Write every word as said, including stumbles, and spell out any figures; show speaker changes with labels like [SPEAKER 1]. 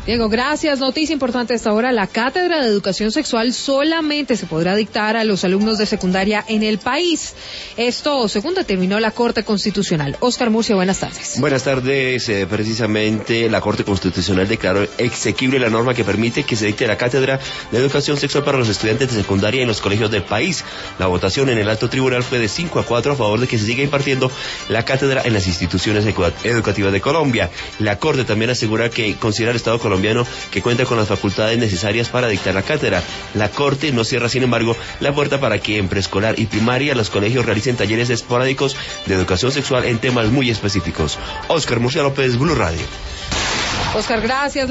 [SPEAKER 1] Diego, gracias. Noticia importante a esta hora. La cátedra de educación sexual solamente se podrá dictar a los alumnos de secundaria en el país. Esto, según determinó la Corte Constitucional. Oscar Murcia, buenas tardes.
[SPEAKER 2] Buenas tardes. Eh, precisamente la Corte Constitucional declaró exequible la norma que permite que se dicte la cátedra de educación sexual para los estudiantes de secundaria en los colegios del país. La votación en el alto tribunal fue de cinco a cuatro a favor de que se siga impartiendo la cátedra en las instituciones educativas de Colombia. La Corte también asegura que considera el Estado colombiano que cuenta con las facultades necesarias para dictar la cátedra. La Corte no cierra, sin embargo, la puerta para que en preescolar y primaria los colegios realicen talleres esporádicos de educación sexual en temas muy específicos. Oscar Murcia López, Blue Radio.
[SPEAKER 1] Oscar, gracias.